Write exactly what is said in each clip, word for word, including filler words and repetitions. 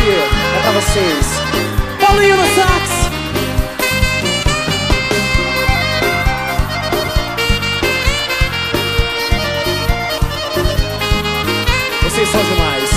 é pra vocês. Paulinho no sax. Vocês são demais.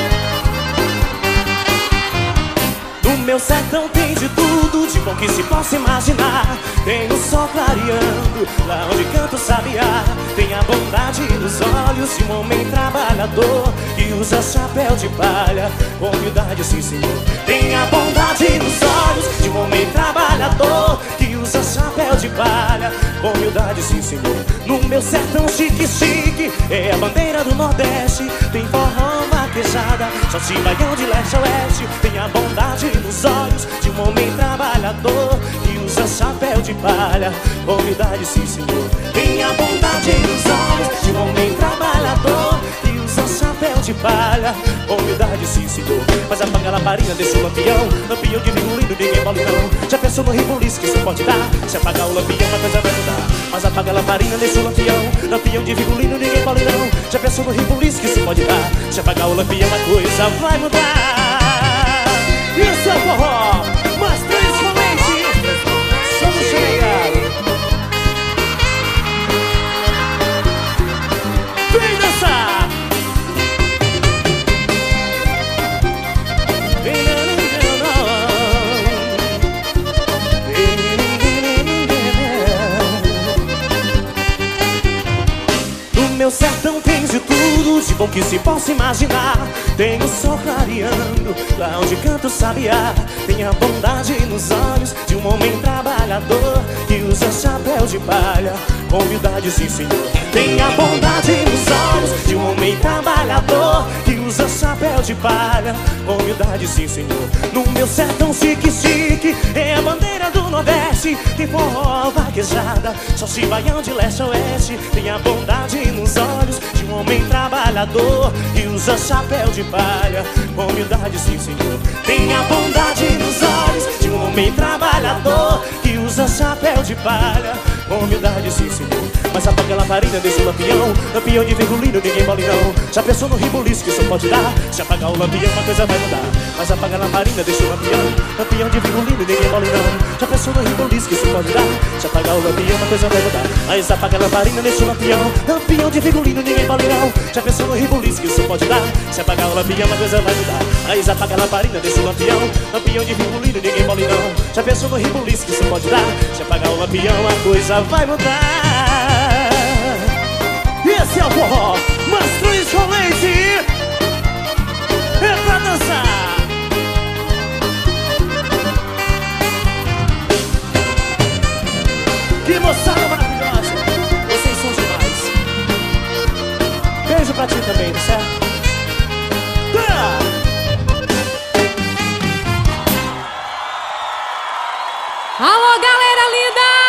No meu sertão tem de tudo, de bom que se possa imaginar. Tem o sol clareando, lá onde canta o sabiá. Tem a bondade nos olhos de um homem trabalhador que usa chapéu de palha, com humildade, sim senhor. Tem a bondade nos olhos de um homem trabalhador que usa chapéu de palha, com humildade, sim senhor. No meu sertão chique, chique, é a bandeira do Nordeste. Tem forró, vaquejada, salsa e baião de leste a oeste. Tem a bondade nos olhos de um homem trabalhador que usa chapéu de palha, com humildade, sim senhor. Tem a bondade nos olhos de um homem trabalhador que usa chapéu de palha, com humildade, sim senhor. Mas apaga a lamparina, deixa o lampião, lampião de vinho lindo, ninguém mole não. Já pensou no ribuliço que isso pode dar? Se apagar o lampião, a coisa vai mudar. Mas apaga a lamparina, deixa o lampião, lampião de vinho lindo, ninguém mole não. Já pensou no ribuliço que isso pode dar? Se apagar o lampião, a coisa vai mudar. Isso é forró, mas principalmente somos chegados. Vem dançar. No meu sertão tem de tudo, de bom que se possa imaginar. Tem o sol clareando, lá onde canta o sabiá. Tem a bondade nos olhos de um homem trabalhador que usa chapéu de palha, com humildade, sim senhor. Tem a bondade nos olhos de um homem trabalhador que usa chapéu de palha, com humildade, sim senhor. No meu sertão chique, chique, é a bandeira do Nordeste. Tem forró, vaquejada, salsa e baião de leste a oeste. Tem a bondade nos olhos de um homem trabalhador que usa chapéu de palha, com humildade, sim senhor. Tem a bondade nos olhos de um homem trabalhador que usa chapéu de palha, com humildade, sim senhor. Mas apaga a lamparina, deixa o lampião, lampião de virgulino, ninguém mole não. Já pensou no ribuliço que isso pode dar? Se apagar o lampião, uma coisa vai mudar. Mas apaga a lamparina, deixa o lampião, lampião de virgulino, ninguém mole não. Já pensou no ribuliço que isso pode dar? Se apagar o lampião, uma coisa vai mudar. Mas apaga a lamparina, deixa o lampião, lampião de virgulino, ninguém mole não. Já pensou no ribuliço que isso pode dar? Se apagar o lampião, uma coisa vai mudar. Mas apaga a lamparina, deixa o lampião, lampião de virgulino, ninguém mole não. Já pensou no ribuliço que isso pode dar? Se apagar o lampião, a coisa vai mudar. Esse é o forró, mas principalmente é pra dançar. Que moçada maravilhosa, vocês são demais. Beijo pra ti também, tá certo? Tá. Alô, galera linda!